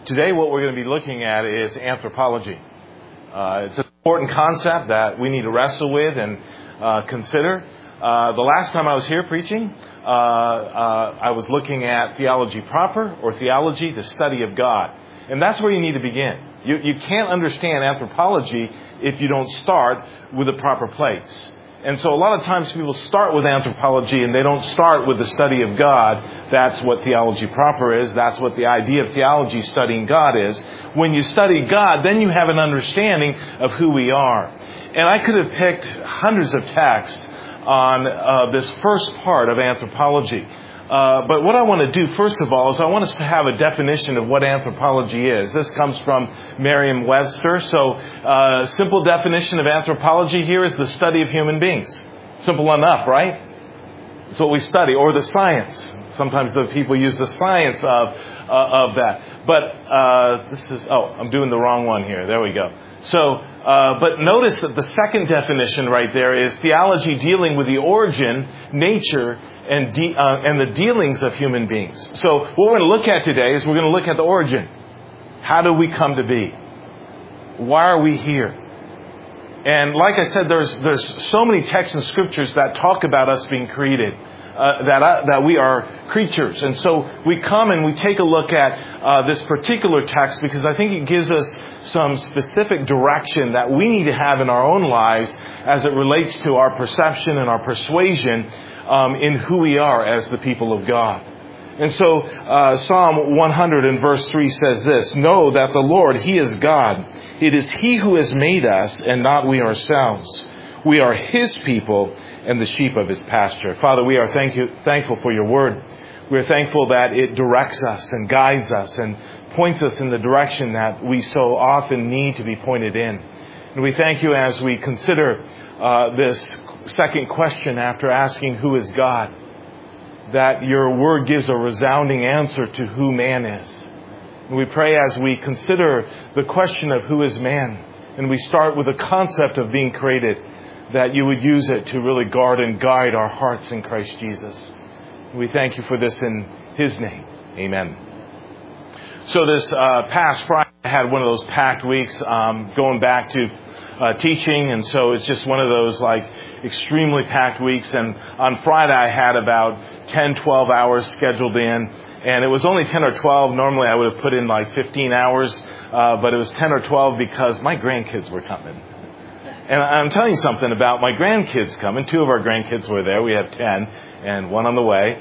Today what we're going to be looking at is anthropology. It's an important concept that we need to wrestle with and consider. The last time I was here preaching, I was looking at theology proper, or theology, the study of God. And that's where you need to begin. You can't understand anthropology if you don't start with the proper place. And so a lot of times people start with anthropology and they don't start with the study of God. That's what theology proper is. That's what the idea of theology, studying God, is. When you study God, then you have an understanding of who we are. And I could have picked hundreds of texts on this first part of anthropology. But what I want to do, first of all, is I want us to have a definition of what anthropology is. This comes from Merriam-Webster. So, simple definition of anthropology here is the study of human beings. Simple enough, right? It's what we study, or the science. Sometimes the people use the science of that. But this is, I'm doing the wrong one here. There we go. So, but notice that the second definition right there is theology dealing with the origin, nature, and the dealings of human beings. So what we're going to look at today is we're going to look at the origin. How do we come to be? Why are we here? And like I said, there's so many texts and scriptures that talk about us being created, that we are creatures. And so we come and we take a look at this particular text because I think it gives us some specific direction that we need to have in our own lives as it relates to our perception and our persuasion in who we are as the people of God. And so Psalm 100 and verse 3 says this: "Know that the Lord, He is God. It is He who has made us and not we ourselves. We are His people and the sheep of His pasture." Father, we are thankful for your word. We are thankful that it directs us and guides us and points us in the direction that we so often need to be pointed in. And we thank you as we consider this second question after asking who is God, that your word gives a resounding answer to who man is. And we pray as we consider the question of who is man, and we start with the concept of being created, that you would use it to really guard and guide our hearts in Christ Jesus. And we thank you for this in His name. Amen. So this past Friday, I had one of those packed weeks going back to teaching, and so it's just one of those extremely packed weeks. And on Friday I had about 10, 12 hours scheduled in, and it was only 10 or 12. Normally I would have put in 15 hours, but it was 10 or 12 because my grandkids were coming. And I'm telling you something about my grandkids coming. 2 of our grandkids were there. We have 10 and 1 on the way.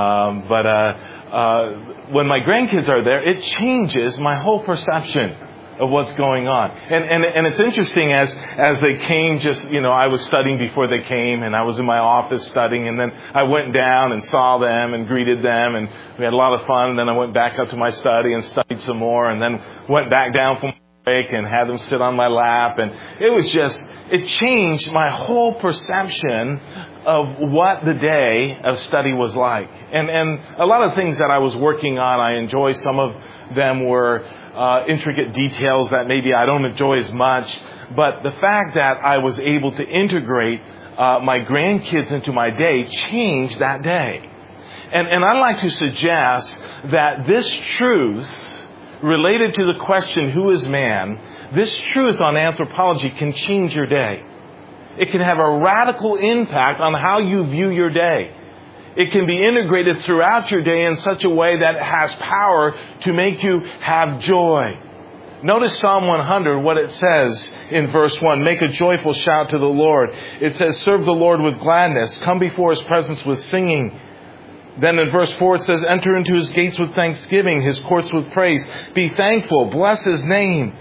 But when my grandkids are there, it changes my whole perception of what's going on. And it's interesting as they came, I was studying before they came, and I was in my office studying, and then I went down and saw them and greeted them, and we had a lot of fun. And then I went back up to my study and studied some more, and then went back down for my break and had them sit on my lap. And it changed my whole perception of what the day of study was like. And a lot of things that I was working on, I enjoy. Some of them were intricate details that maybe I don't enjoy as much. But the fact that I was able to integrate my grandkids into my day changed that day. And I'd like to suggest that this truth related to the question, who is man, this truth on anthropology can change your day. It can have a radical impact on how you view your day. It can be integrated throughout your day in such a way that it has power to make you have joy. Notice Psalm 100, what it says in verse 1. "Make a joyful shout to the Lord." It says, "Serve the Lord with gladness. Come before His presence with singing." Then in verse 4 it says, "Enter into His gates with thanksgiving, His courts with praise. Be thankful, bless His name."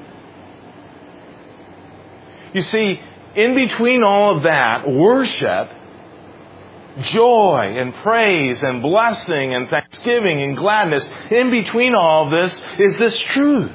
You see, in between all of that, worship, joy and praise and blessing and thanksgiving and gladness, in between all of this is this truth.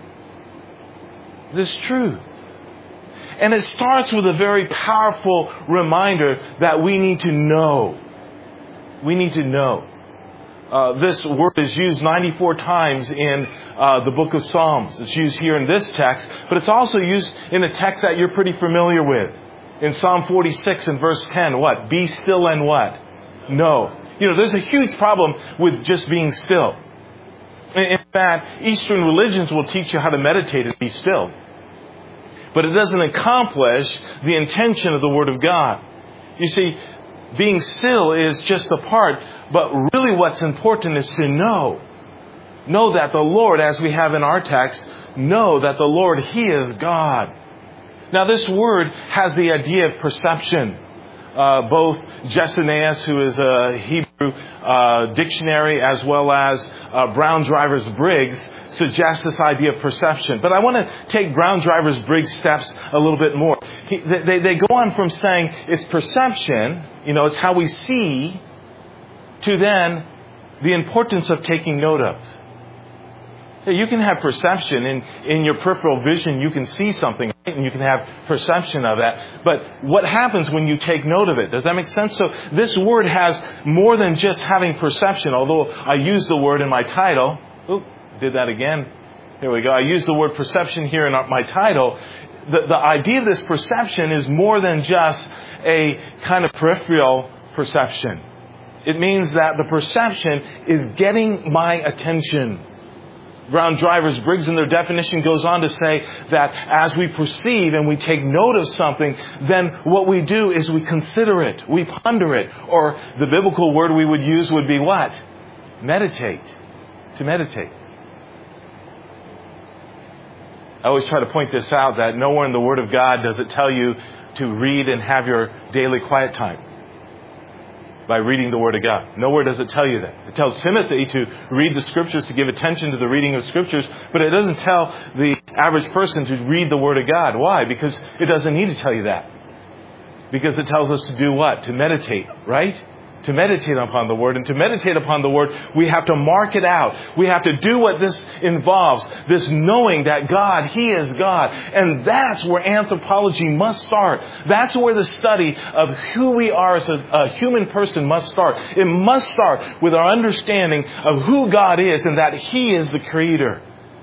This truth. And it starts with a very powerful reminder that we need to know. We need to know. This word is used 94 times in the book of Psalms. It's used here in this text, but it's also used in a text that you're pretty familiar with. In Psalm 46 and verse 10, what? Be still and what? Know. There's a huge problem with just being still. In that Eastern religions will teach you how to meditate and be still. But it doesn't accomplish the intention of the Word of God. You see, being still is just a part, but really what's important is to know. Know that the Lord, as we have in our text, know that the Lord, He is God. Now this word has the idea of perception. Both Gesenius, who is a Hebrew dictionary, as well as Brown Drivers Briggs, suggests this idea of perception. But I want to take Brown Drivers Briggs' steps a little bit more. They go on from saying it's perception, it's how we see, to then the importance of taking note of. You can have perception in your peripheral vision. You can see something, right? And you can have perception of that. But what happens when you take note of it? Does that make sense? So this word has more than just having perception. Although I use the word in my title. Oop, did that again. Here we go. I use the word perception here in my title. The idea of this perception is more than just a kind of peripheral perception. It means that the perception is getting my attention. Brown Drivers Briggs in their definition goes on to say that as we perceive and we take note of something, then what we do is we consider it, we ponder it, or the biblical word we would use would be what? Meditate. To meditate. I always try to point this out that nowhere in the Word of God does it tell you to read and have your daily quiet time by reading the Word of God. Nowhere does it tell you that. It tells Timothy to read the Scriptures, to give attention to the reading of Scriptures, but it doesn't tell the average person to read the Word of God. Why? Because it doesn't need to tell you that. Because it tells us to do what? To meditate, right? To meditate upon the Word. And to meditate upon the Word, we have to mark it out. We have to do what this involves. This knowing that God, He is God. And that's where anthropology must start. That's where the study of who we are as a human person must start. It must start with our understanding of who God is and that He is the Creator.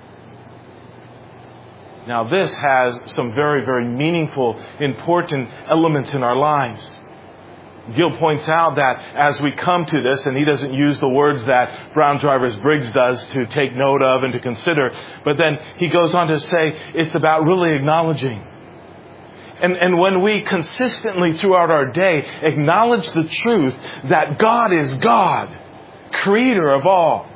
Now this has some very, very meaningful, important elements in our lives. Gill points out that as we come to this, and he doesn't use the words that Brown Drivers Briggs does to take note of and to consider, but then he goes on to say it's about really acknowledging. And when we consistently throughout our day acknowledge the truth that God is God, Creator of all,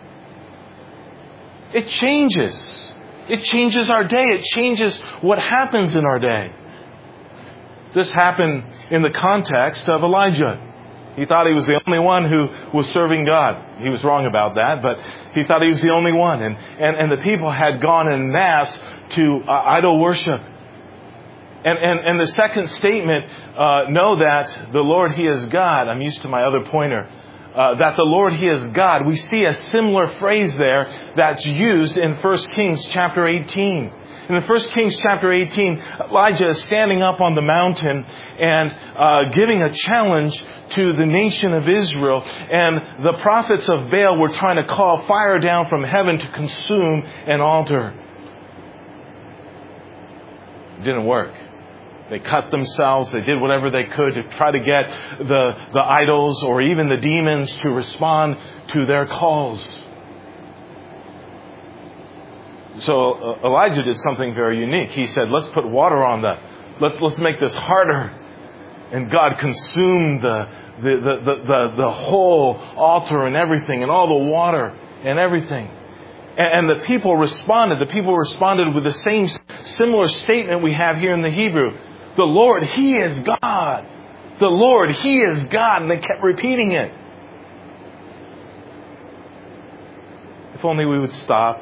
it changes. It changes our day. It changes what happens in our day. This happened in the context of Elijah. He thought he was the only one who was serving God. He was wrong about that, but he thought he was the only one. And the people had gone en masse to idol worship. And the second statement, know that the Lord, He is God. I'm used to my other pointer. That the Lord, He is God. We see a similar phrase there that's used in 1 Kings chapter 18. In 1 Kings chapter 18, Elijah is standing up on the mountain and giving a challenge to the nation of Israel. And the prophets of Baal were trying to call fire down from heaven to consume an altar. It didn't work. They cut themselves. They did whatever they could to try to get the idols or even the demons to respond to their calls. So Elijah did something very unique. He said, let's put water on let's make this harder. And God consumed the whole altar and everything and all the water and everything. And the people responded. The people responded with the same similar statement we have here in the Hebrew. The Lord, He is God. The Lord, He is God. And they kept repeating it. If only we would stop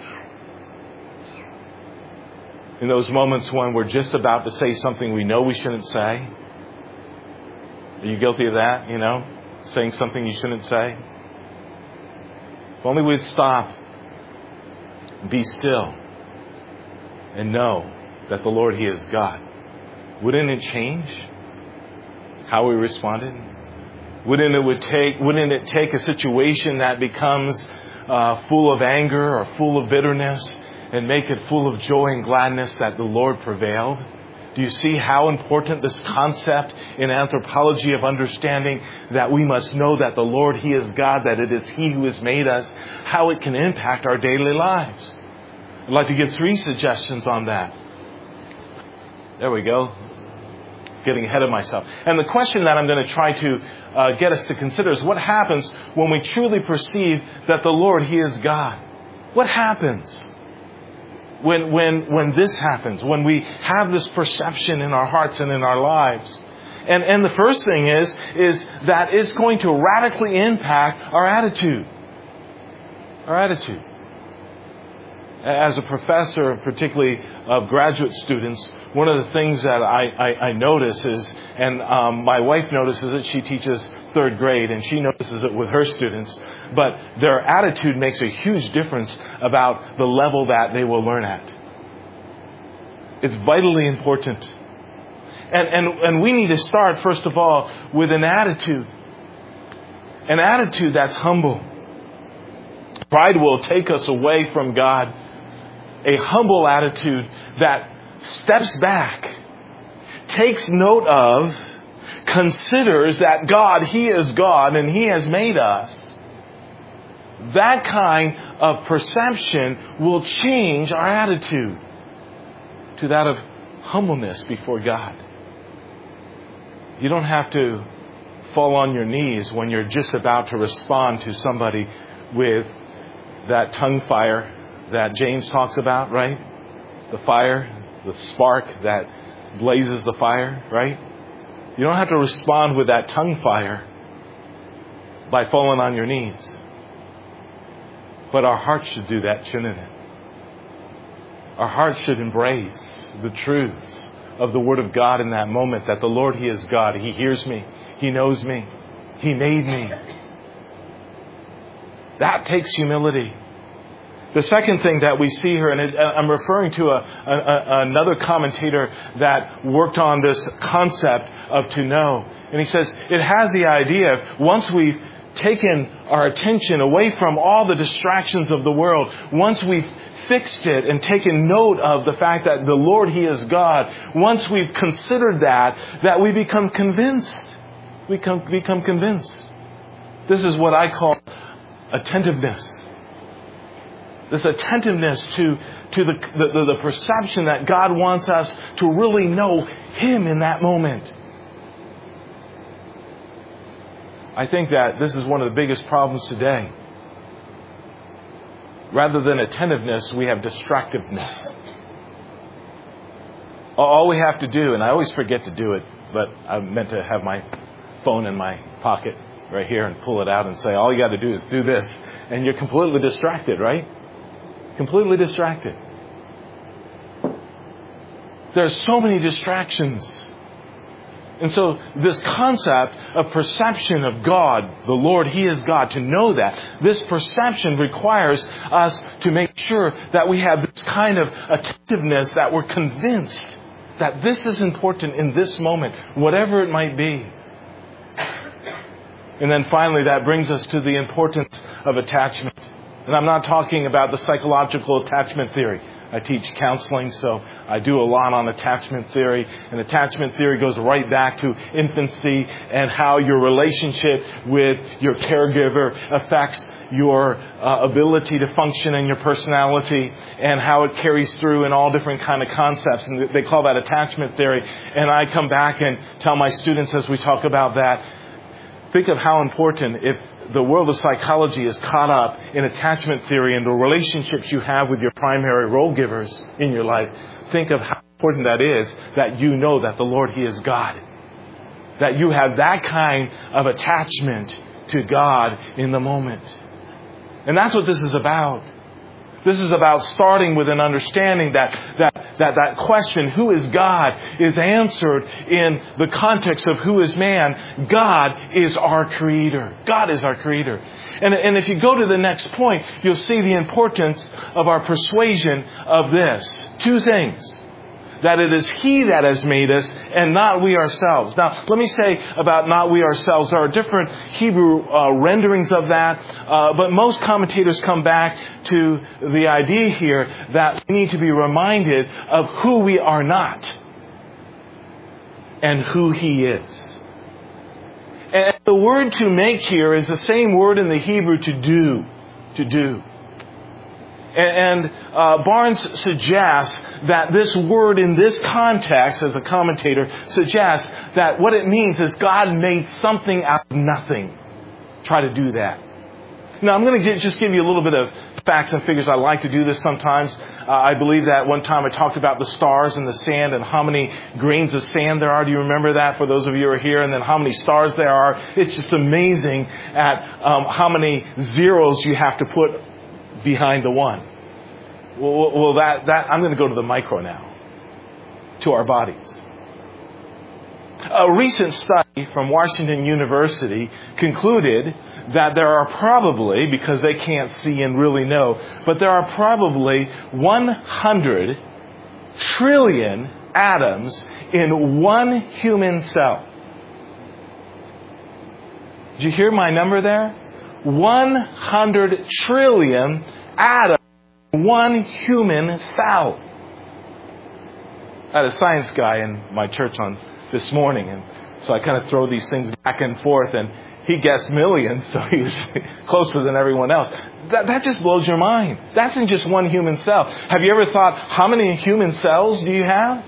in those moments when we're just about to say something we know we shouldn't say. Are you guilty of that? Saying something you shouldn't say? If only we'd stop, be still, and know that the Lord, He is God. Wouldn't it change how we responded? Wouldn't it take a situation that becomes full of anger or full of bitterness and make it full of joy and gladness that the Lord prevailed? Do you see how important this concept in anthropology of understanding that we must know that the Lord, He is God, that it is He who has made us, how it can impact our daily lives? I'd like to give 3 suggestions on that. There we go. Getting ahead of myself. And the question that I'm going to try to get us to consider is what happens when we truly perceive that the Lord, He is God? What happens when this happens, when we have this perception in our hearts and in our lives? And the first thing is that it's going to radically impact our attitude. Our attitude. As a professor, particularly of graduate students, one of the things that I notice is, and my wife notices it, she teaches 3rd grade, and she notices it with her students, but their attitude makes a huge difference about the level that they will learn at. It's vitally important. And we need to start, first of all, with an attitude. An attitude that's humble. Pride will take us away from God. A humble attitude that steps back, takes note of, considers that God, He is God and He has made us. That kind of perception will change our attitude to that of humbleness before God. You don't have to fall on your knees when you're just about to respond to somebody with that tongue fire that James talks about, right? The fire, the spark that blazes the fire, right? You don't have to respond with that tongue fire by falling on your knees. But our heart should do that, shouldn't it? Our heart should embrace the truths of the Word of God in that moment, that the Lord, He is God. He hears me. He knows me. He made me. That takes humility. The second thing that we see here, and I'm referring to another commentator that worked on this concept of to know. And he says, it has the idea, once we've taken our attention away from all the distractions of the world, once we've fixed it and taken note of the fact that the Lord, He is God, once we've considered that we become convinced. We become convinced. This is what I call attentiveness. This attentiveness to the perception that God wants us to really know Him in that moment. I think that this is one of the biggest problems today. Rather than attentiveness, we have distractiveness. All we have to do, and I always forget to do it, but I meant to have my phone in my pocket right here and pull it out and say, all you got to do is do this. And you're completely distracted, right? Completely distracted. There's so many distractions. And so this concept of perception of God, the Lord, He is God, to know that, this perception requires us to make sure that we have this kind of attentiveness, that we're convinced that this is important in this moment, whatever it might be. And then finally, that brings us to the importance of attachment. And I'm not talking about the psychological attachment theory. I teach counseling, so I do a lot on attachment theory. And attachment theory goes right back to infancy and how your relationship with your caregiver affects your ability to function and your personality, and how it carries through in all different kind of concepts. And they call that attachment theory. And I come back and tell my students as we talk about that, think of how important, if the world of psychology is caught up in attachment theory and the relationships you have with your primary role givers in your life, think of how important that is, that you know that the Lord, He is God. That you have that kind of attachment to God in the moment. And that's what this is about. This is about starting with an understanding that question, who is God, is answered in the context of who is man. God is our Creator. God is our Creator. And if you go to the next point, you'll see the importance of our persuasion of this. 2 things. That it is He that has made us and not we ourselves. Now, let me say about not we ourselves. There are different Hebrew renderings of that. But most commentators come back to the idea here that we need to be reminded of who we are not. and who He is. And the word to make here is the same word in the Hebrew to do. To do. And Barnes suggests that this word in this context, as a commentator, suggests that what it means is God made something out of nothing. Try to do that. Now, I'm going to just give you a little bit of facts and figures. I like to do this sometimes. I believe that one time I talked about the stars and the sand and how many grains of sand there are. Do you remember that, for those of you who are here? And then how many stars there are. It's just amazing at how many zeros you have to put behind the one. Well, that I'm going to go to the micro now, to our bodies. A recent study from Washington University concluded that there are probably, because they can't see and really know, but there are probably 100 trillion atoms in one human cell. Did you hear my number there? 100 trillion atoms in one human cell. I had a science guy in my church on this morning, and so I kind of throw these things back and forth, and he guessed millions, so he was closer than everyone else. That just blows your mind. That's in just one human cell. Have you ever thought, how many human cells do you have?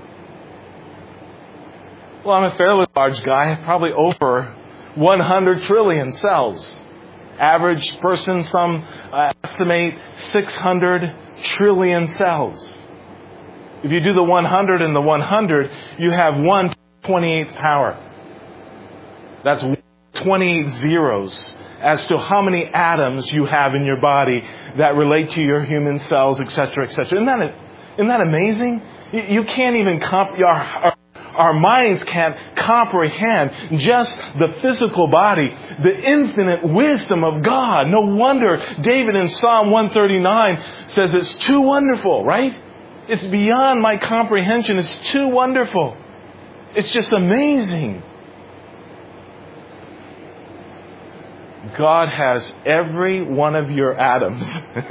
Well, I'm a fairly large guy, probably over 100 trillion cells. Average person, some estimate 600 trillion cells. If you do the 100 and the 100, you have 1/28th power. That's 28 zeros as to how many atoms you have in your body that relate to your human cells, etc., etc. Isn't that amazing? You can't even our minds can't comprehend just the physical body, the infinite wisdom of God. No wonder David in Psalm 139 says it's too wonderful, right? It's beyond my comprehension. It's too wonderful. It's just amazing. God has every one of your atoms.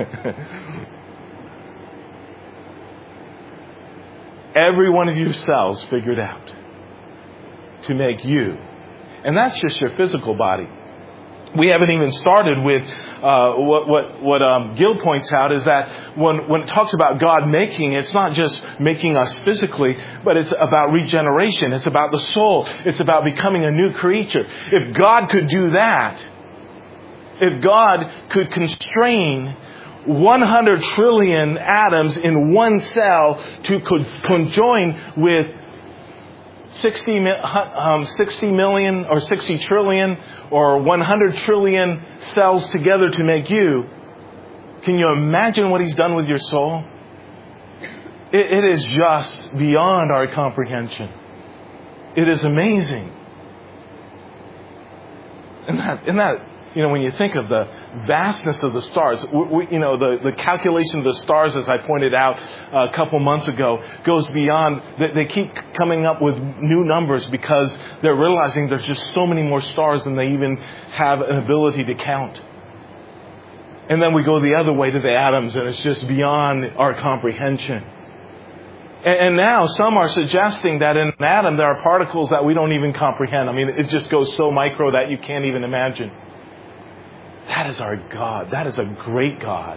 Every one of your cells figured out to make you. And that's just your physical body. We haven't even started with what Gill points out is that when it talks about God making, it's not just making us physically, but it's about regeneration. It's about the soul. It's about becoming a new creature. If God could do that, if God could constrain 100 trillion atoms in one cell to conjoin with 60 million or 60 trillion or 100 trillion cells together to make you, can you imagine what He's done with your soul? It is just beyond our comprehension. It is amazing. Isn't that when you think of the vastness of the stars, the calculation of the stars, as I pointed out a couple months ago, goes beyond. They keep coming up with new numbers because they're realizing there's just so many more stars than they even have an ability to count. And then we go the other way to the atoms, and it's just beyond our comprehension. And now some are suggesting that in an atom there are particles that we don't even comprehend. I mean, it just goes so micro that you can't even imagine. That is our God. That is a great God.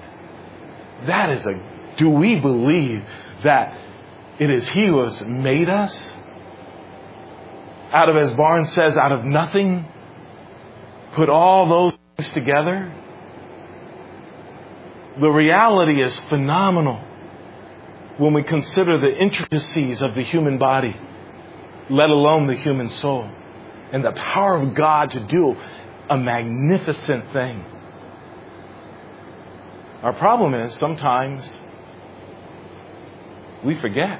Do we believe that it is He who has made us? Out of, as Barnes says, out of nothing? Put all those things together? The reality is phenomenal when we consider the intricacies of the human body, let alone the human soul, and the power of God to do a magnificent thing. Our problem is sometimes we forget.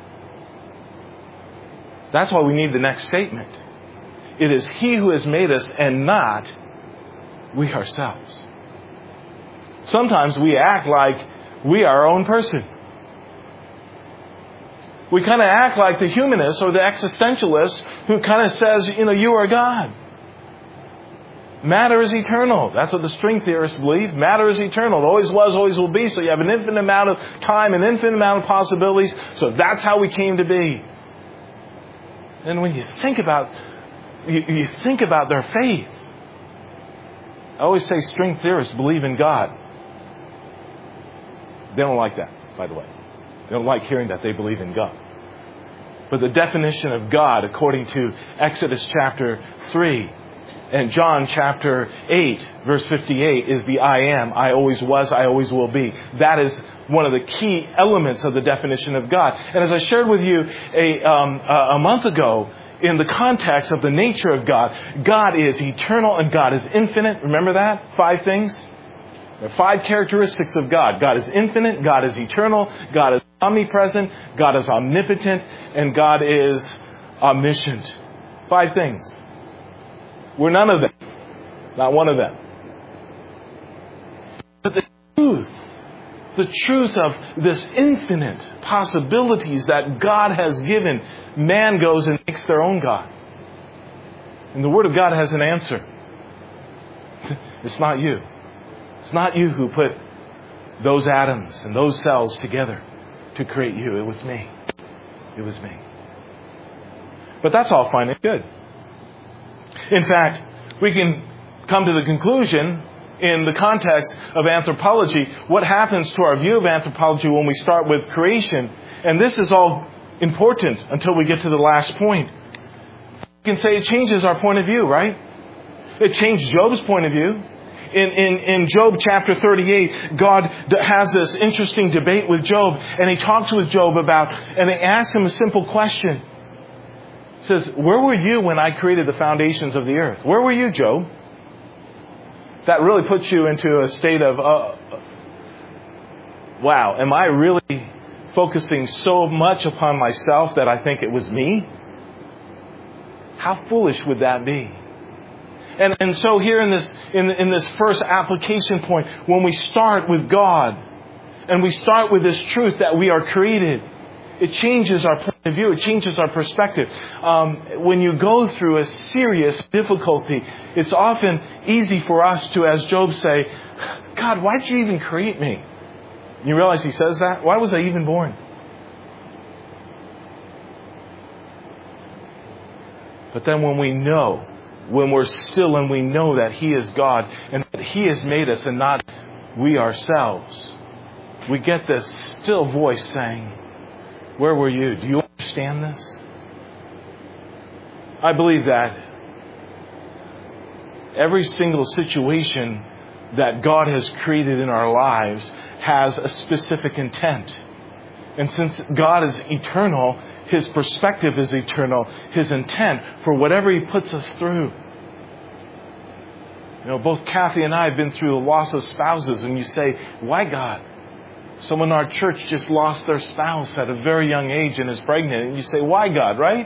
That's why we need the next statement. It is He who has made us and not we ourselves. Sometimes we act like we are our own person. We kind of act like the humanist or the existentialist who kind of says, you are God. Matter is eternal. That's what the string theorists believe. Matter is eternal. It always was, always will be. So you have an infinite amount of time, an infinite amount of possibilities. So that's how we came to be. And when you think about you think about their faith, I always say string theorists believe in God. They don't like that, by the way. They don't like hearing that they believe in God. But the definition of God, according to Exodus chapter 3 and John chapter 8, verse 58, is the I am. I always was, I always will be. That is one of the key elements of the definition of God. And as I shared with you a month ago, in the context of the nature of God, God is eternal and God is infinite. Remember that? 5 things? There are 5 characteristics of God. God is infinite, God is eternal, God is omnipresent, God is omnipotent, and God is omniscient. 5 things. We're none of them. Not one of them. But the truth of this infinite possibilities that God has given, man goes and makes their own God. And the Word of God has an answer. It's not you. It's not you who put those atoms and those cells together to create you. It was me. It was me. But that's all fine and good. In fact, we can come to the conclusion in the context of anthropology, what happens to our view of anthropology when we start with creation. And this is all important until we get to the last point. You can say it changes our point of view, right? It changed Job's point of view. In Job chapter 38, God has this interesting debate with Job, and He talks with Job and He asks him a simple question. He says, where were you when I created the foundations of the earth? Where were you, Job? That really puts you into a state of, wow, am I really focusing so much upon myself that I think it was me? How foolish would that be? And so here in this first application point, when we start with God and we start with this truth that we are created, it changes our point of view. It changes our perspective. When you go through a serious difficulty, it's often easy for us to, as Job, say, God, why did you even create me? You realize he says that? Why was I even born? But then when we're still and we know that He is God and that He has made us and not we ourselves, we get this still voice saying, where were you? Do you understand this? I believe that every single situation that God has created in our lives has a specific intent. And since God is eternal, His perspective is eternal. His intent for whatever He puts us through. You know, both Kathy and I have been through the loss of spouses, and you say, why God? Someone in our church just lost their spouse at a very young age and is pregnant. And you say, why God, right?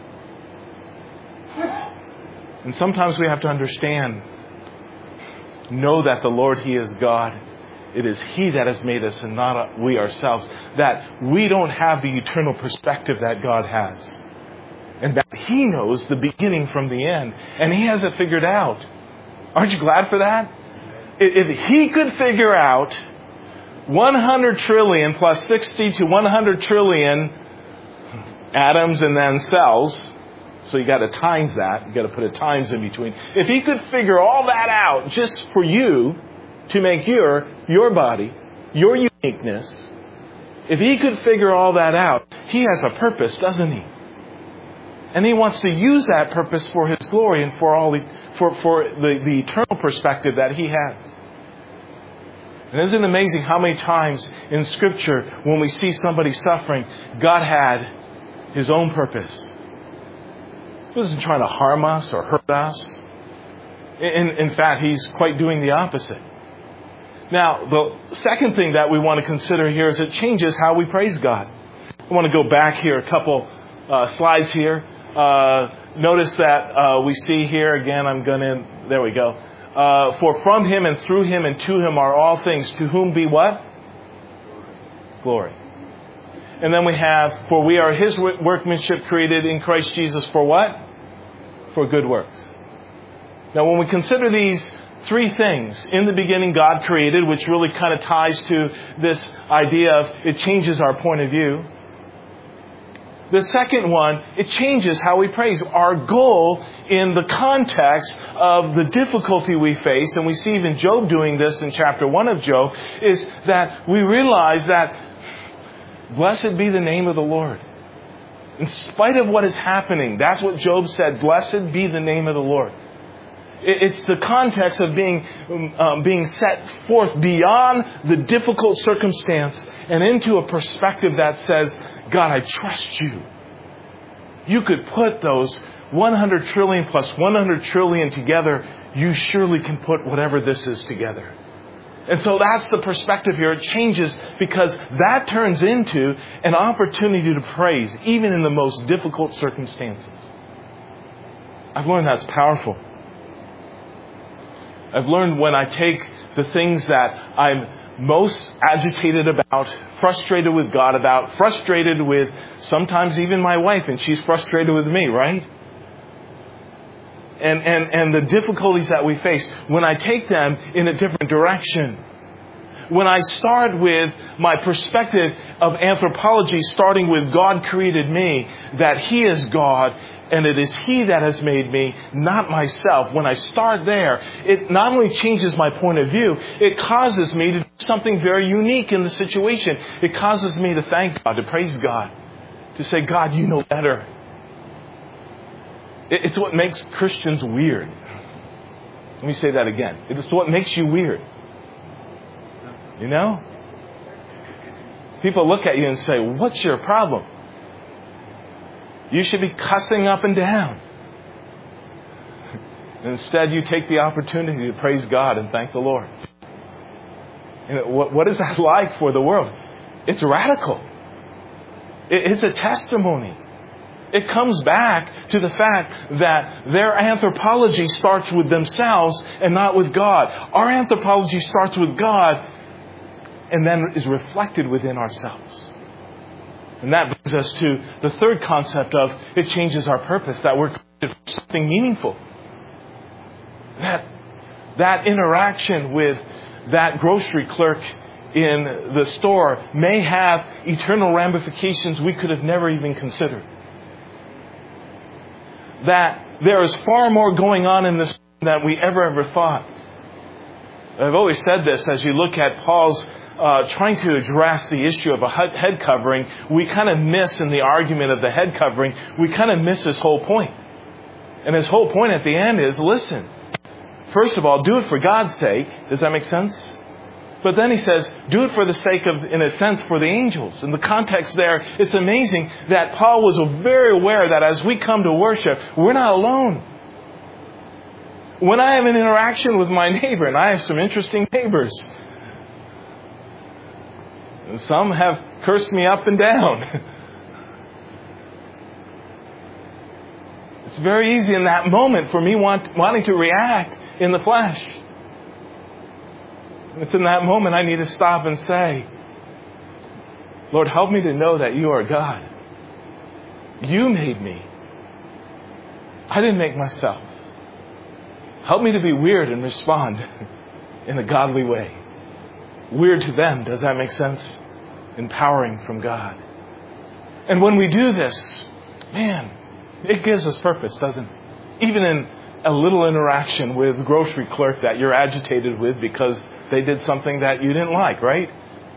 And sometimes we have to understand, know that the Lord, He is God. It is He that has made us and not we ourselves. That we don't have the eternal perspective that God has. And that He knows the beginning from the end. And He has it figured out. Aren't you glad for that? If He could figure out 100 trillion plus 60 to 100 trillion atoms and then cells, so you got to times that. You got to put a times in between. If He could figure all that out just for you to make your body, your uniqueness, if He could figure all that out, He has a purpose, doesn't He? And He wants to use that purpose for His glory and for the eternal perspective that He has. And isn't it amazing how many times in Scripture, when we see somebody suffering, God had His own purpose. He wasn't trying to harm us or hurt us. In fact, He's quite doing the opposite. Now, the second thing that we want to consider here is it changes how we praise God. I want to go back here a couple slides here. Notice that we see here, again, there we go. For from Him and through Him and to Him are all things, to whom be what? Glory. And then we have, for we are His workmanship created in Christ Jesus for what? For good works. Now when we consider these 3 things, in the beginning God created, which really kind of ties to this idea of it changes our point of view. The second one, it changes how we praise. Our goal in the context of the difficulty we face, and we see even Job doing this in chapter 1 of Job, is that we realize that blessed be the name of the Lord. In spite of what is happening, that's what Job said, blessed be the name of the Lord. It's the context of being set forth beyond the difficult circumstance and into a perspective that says, God, I trust you. You could put those 100 trillion plus 100 trillion together. You surely can put whatever this is together. And so that's the perspective here. It changes because that turns into an opportunity to praise, even in the most difficult circumstances. I've learned that's powerful. I've learned when I take the things that I'm most agitated about, frustrated with God about, frustrated with sometimes even my wife, and she's frustrated with me, right? And the difficulties that we face, when I take them in a different direction, when I start with my perspective of anthropology, starting with God created me, that He is God, and it is He that has made me, not myself. When I start there, it not only changes my point of view, it causes me to do something very unique in the situation. It causes me to thank God, to praise God, to say, God, you know better. It's what makes Christians weird. Let me say that again. It's what makes you weird. You know? People look at you and say, what's your problem? You should be cussing up and down. Instead, you take the opportunity to praise God and thank the Lord. And what is that like for the world? It's radical. It's a testimony. It comes back to the fact that their anthropology starts with themselves and not with God. Our anthropology starts with God and then is reflected within ourselves. And that brings us to the third concept of it changes our purpose, that we're created for something meaningful. That interaction with that grocery clerk in the store may have eternal ramifications we could have never even considered. That there is far more going on in this than we ever thought. I've always said this as you look at Paul's trying to address the issue of a head covering, we kind of miss in the argument of the head covering, we kind of miss his whole point. And his whole point at the end is, listen, first of all, do it for God's sake. Does that make sense? But then he says, do it for the sake of, in a sense, for the angels. In the context there, it's amazing that Paul was very aware that as we come to worship, we're not alone. When I have an interaction with my neighbor, and I have some interesting neighbors, and some have cursed me up and down. It's very easy in that moment for me wanting to react in the flesh. It's in that moment I need to stop and say, Lord, help me to know that you are God. You made me. I didn't make myself. Help me to be weird and respond in a godly way. Weird to them, does that make sense? Empowering from God. And when we do this, man, it gives us purpose, doesn't it? Even in a little interaction with the grocery clerk that you're agitated with because they did something that you didn't like, right?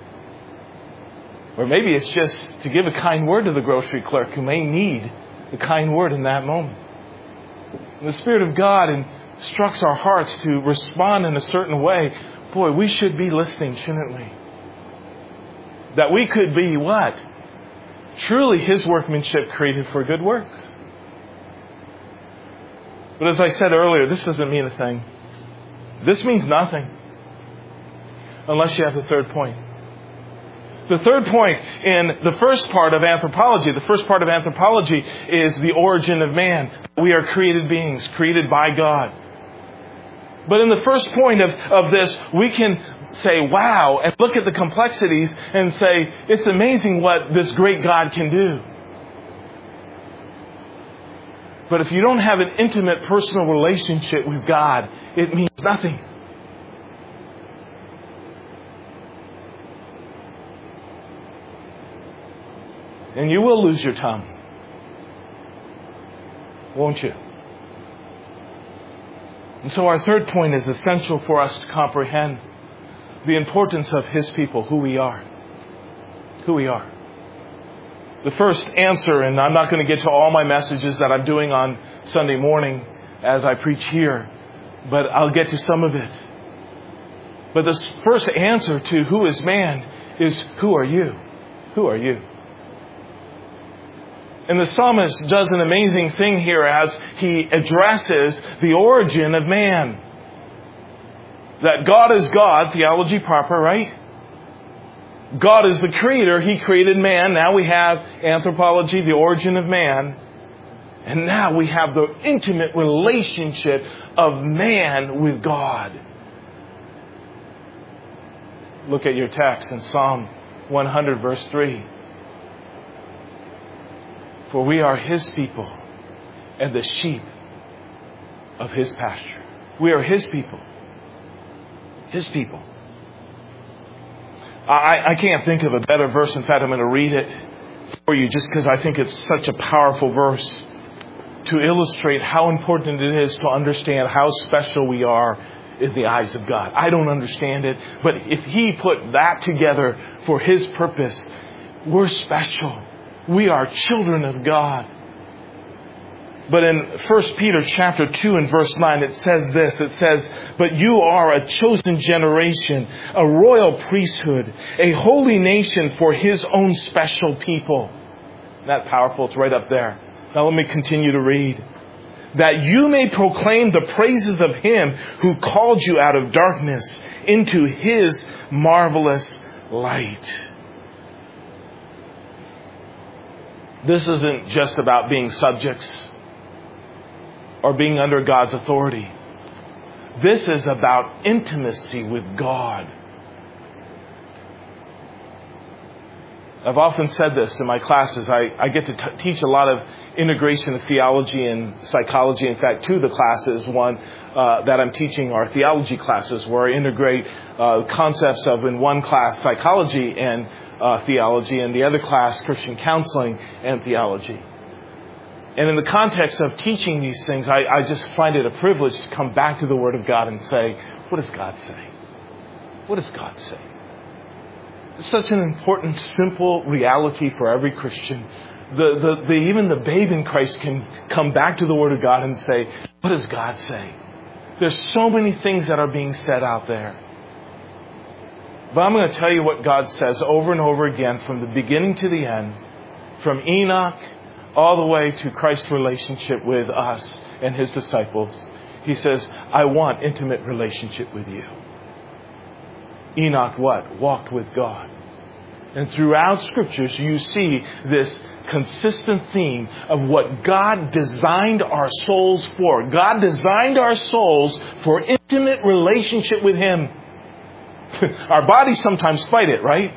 Or maybe it's just to give a kind word to the grocery clerk who may need a kind word in that moment. And the Spirit of God instructs our hearts to respond in a certain way. Boy, we should be listening, shouldn't we? That we could be what? Truly His workmanship created for good works. But as I said earlier, this doesn't mean a thing. This means nothing. Unless you have the third point. The third point in the first part of anthropology, is the origin of man. We are created beings, created by God. But in the first point of this, we can say, wow, and look at the complexities and say, it's amazing what this great God can do. But if you don't have an intimate personal relationship with God, it means nothing. And you will lose your tongue. Won't you? And so our third point is essential for us to comprehend the importance of His people, who we are. Who we are. The first answer, and I'm not going to get to all my messages that I'm doing on Sunday morning as I preach here, but I'll get to some of it. But the first answer to who is man is, who are you? Who are you? And the psalmist does an amazing thing here as he addresses the origin of man. That God is God, theology proper, right? God is the creator. He created man. Now we have anthropology, the origin of man. And now we have the intimate relationship of man with God. Look at your text in Psalm 100, verse 3. For we are His people and the sheep of His pasture. We are His people. His people. I can't think of a better verse. In fact, I'm going to read it for you just because I think it's such a powerful verse to illustrate how important it is to understand how special we are in the eyes of God. I don't understand it, but if He put that together for His purpose, we're special. We are children of God. But in 1 Peter chapter 2 and verse 9, it says this. It says, but you are a chosen generation, a royal priesthood, a holy nation for His own special people. Isn't that powerful? It's right up there. Now let me continue to read. That you may proclaim the praises of Him who called you out of darkness into His marvelous light. This isn't just about being subjects or being under God's authority. This is about intimacy with God. I've often said this in my classes. I get to teach a lot of integration of theology and psychology. In fact, two of the classes, one that I'm teaching are theology classes where I integrate concepts of, in one class, psychology and theology, and the other class, Christian counseling and theology. And in the context of teaching these things, I just find it a privilege to come back to the Word of God and say, what does God say? What does God say? It's such an important, simple reality for every Christian. Even the babe in Christ can come back to the Word of God and say, what does God say? There's so many things that are being said out there. But I'm going to tell you what God says over and over again from the beginning to the end, from Enoch all the way to Christ's relationship with us and His disciples. He says, I want intimate relationship with you. Enoch what? Walked with God. And throughout Scriptures, you see this consistent theme of what God designed our souls for. God designed our souls for intimate relationship with Him. Our bodies sometimes fight it, right?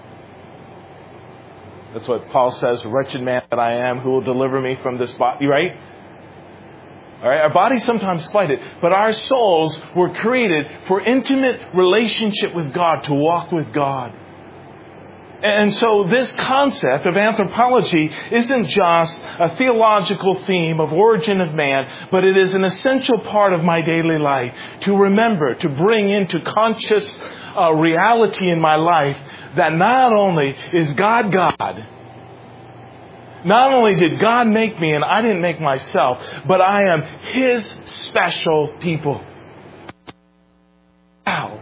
That's what Paul says, wretched man that I am, who will deliver me from this body, right? All right, our bodies sometimes fight it, but our souls were created for intimate relationship with God, to walk with God. And so this concept of anthropology isn't just a theological theme of origin of man, but it is an essential part of my daily life to remember, to bring into conscious reality in my life that not only is God God, not only did God make me and I didn't make myself, but I am His special people. Wow.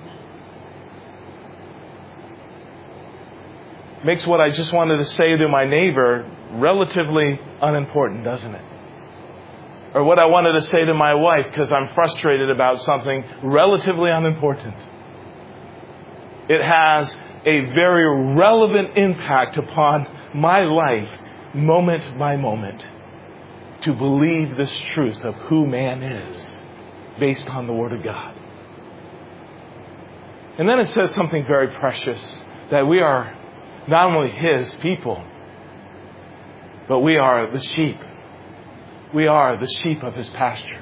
Makes what I just wanted to say to my neighbor relatively unimportant, doesn't it? Or what I wanted to say to my wife because I'm frustrated about something relatively unimportant. It has a very relevant impact upon my life, moment by moment, to believe this truth of who man is based on the Word of God. And then it says something very precious, that we are not only His people, but we are the sheep. We are the sheep of His pasture.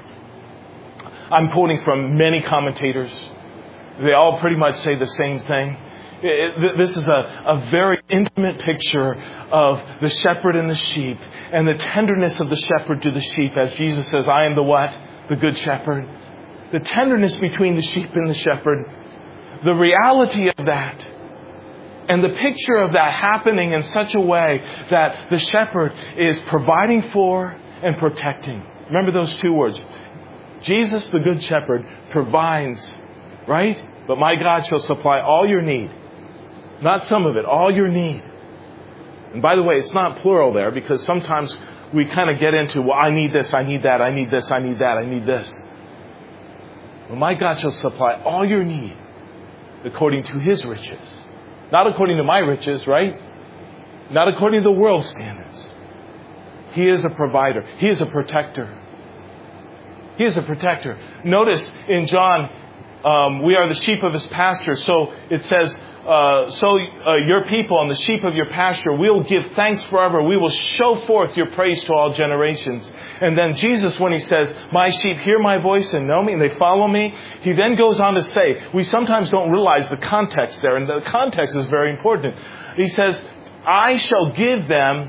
I'm quoting from many commentators. They all pretty much say the same thing. This is a very intimate picture of the shepherd and the sheep and the tenderness of the shepherd to the sheep. As Jesus says, I am the what? The good shepherd. The tenderness between the sheep and the shepherd. The reality of that. And the picture of that happening in such a way that the shepherd is providing for and protecting. Remember those two words. Jesus, the good shepherd, provides, right? But my God shall supply all your need. Not some of it, all your need. And by the way, it's not plural there, because sometimes we kind of get into, well, I need this, I need that, I need this, I need that, I need this. Well, my God shall supply all your need according to His riches. Not according to my riches, right? Not according to the world's standards. He is a provider. He is a protector. He is a protector. Notice in John, we are the sheep of His pasture. So it says, your people and the sheep of your pasture, we'll give thanks forever. We will show forth your praise to all generations. And then Jesus, when He says, my sheep hear my voice and know me and they follow me, He then goes on to say, we sometimes don't realize the context there, and the context is very important. He says, I shall give them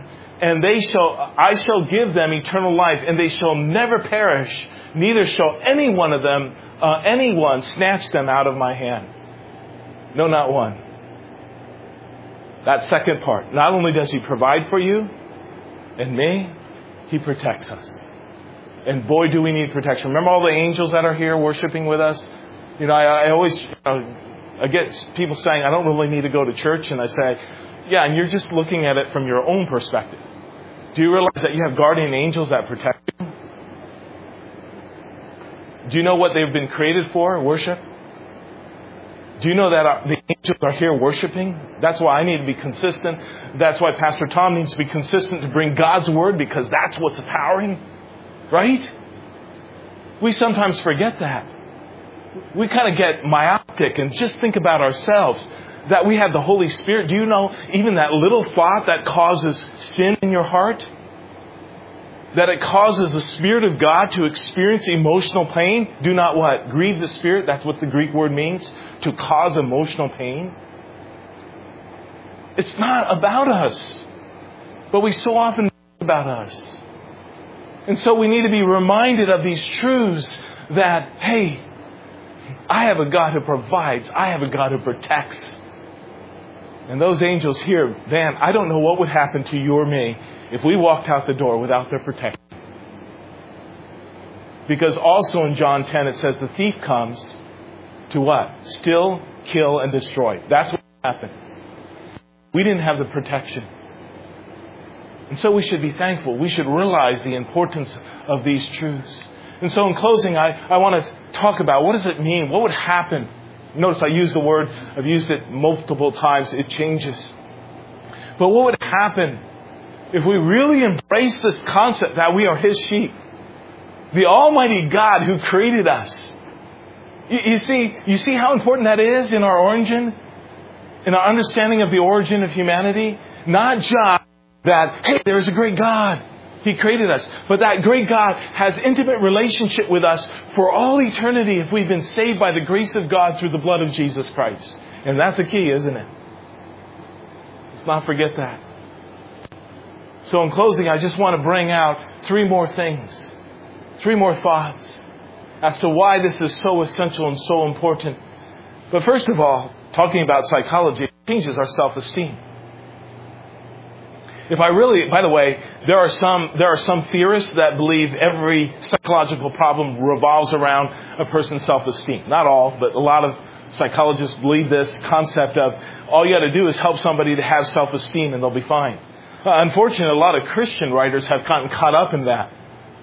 eternal life, and they shall never perish, neither shall any one of them, anyone snatch them out of my hand. No, not one. That second part. Not only does He provide for you and me, He protects us. And boy, do we need protection. Remember all the angels that are here worshiping with us? I always I get people saying, I don't really need to go to church. And I say, yeah, and you're just looking at it from your own perspective. Do you realize that you have guardian angels that protect you? Do you know what they've been created for? Worship. Do you know that the angels are here worshiping? That's why I need to be consistent. That's why Pastor Tom needs to be consistent to bring God's Word, because that's what's empowering. Right? We sometimes forget that. We kind of get myopic and just think about ourselves. That we have the Holy Spirit. Do you know even that little thought that causes sin in your heart? That it causes the Spirit of God to experience emotional pain? Do not what? Grieve the Spirit. That's what the Greek word means. To cause emotional pain. It's not about us. But we so often think about us. And so we need to be reminded of these truths that, hey, I have a God who provides. I have a God who protects. And those angels here, man, I don't know what would happen to you or me if we walked out the door without their protection. Because also in John 10 it says the thief comes to what? Steal, kill, and destroy. That's what happened. We didn't have the protection. And so we should be thankful. We should realize the importance of these truths. And so in closing, I want to talk about what does it mean? What would happen? Notice I use the word, I've used it multiple times, it changes. But what would happen if we really embrace this concept that we are His sheep? The Almighty God who created us. You see how important that is in our origin? In our understanding of the origin of humanity? Not just that, hey, there's a great God. He created us. But that great God has intimate relationship with us for all eternity if we've been saved by the grace of God through the blood of Jesus Christ. And that's a key, isn't it? Let's not forget that. So in closing, I just want to bring out three more things. Three more thoughts as to why this is so essential and so important. But first of all, talking about psychology, it changes our self-esteem. By the way, there are some theorists that believe every psychological problem revolves around a person's self-esteem. Not all, but a lot of psychologists believe this concept of all you got to do is help somebody to have self-esteem and they'll be fine. Unfortunately, a lot of Christian writers have gotten caught up in that.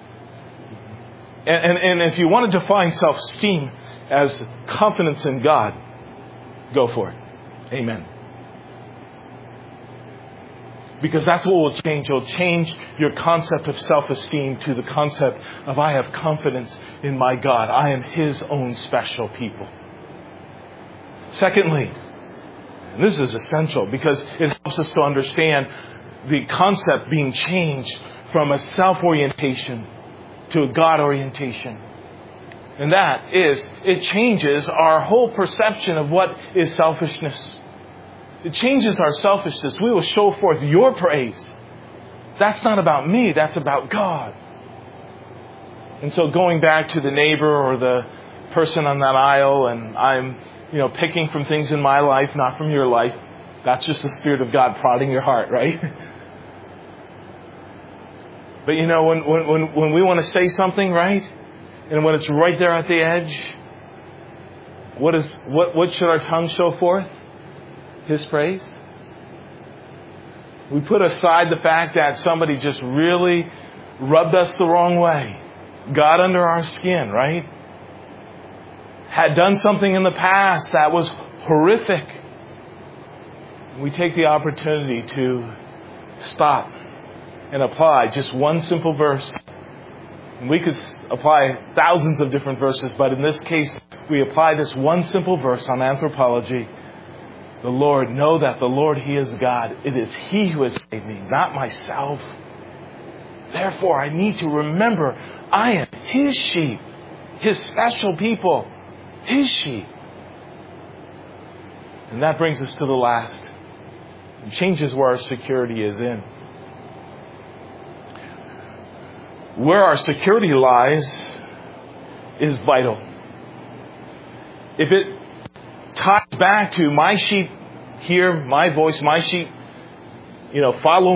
And if you want to define self-esteem as confidence in God, go for it. Amen. Because that's what will change. It will change your concept of self-esteem to the concept of I have confidence in my God. I am His own special people. Secondly, and this is essential because it helps us to understand the concept being changed from a self-orientation to a God orientation. And that is, it changes our whole perception of what is selfishness. It changes our selfishness. We will show forth your praise. That's not about me. That's about God. And so going back to the neighbor or the person on that aisle, and I'm, picking from things in my life, not from your life. That's just the Spirit of God prodding your heart, right? But when we want to say something, right? And when it's right there at the edge, what should our tongue show forth? His praise. We put aside the fact that somebody just really rubbed us the wrong way, got under our skin, right? Had done something in the past that was horrific. We take the opportunity to stop and apply just one simple verse. And we could apply thousands of different verses, but in this case, we apply this one simple verse on anthropology. The Lord, know that the Lord, He is God. It is He who has saved me, not myself. Therefore, I need to remember I am His sheep, His special people, His sheep. And that brings us to the last. It changes where our security is in. Where our security lies is vital. If it ties back to my sheep hear my voice, my sheep, follow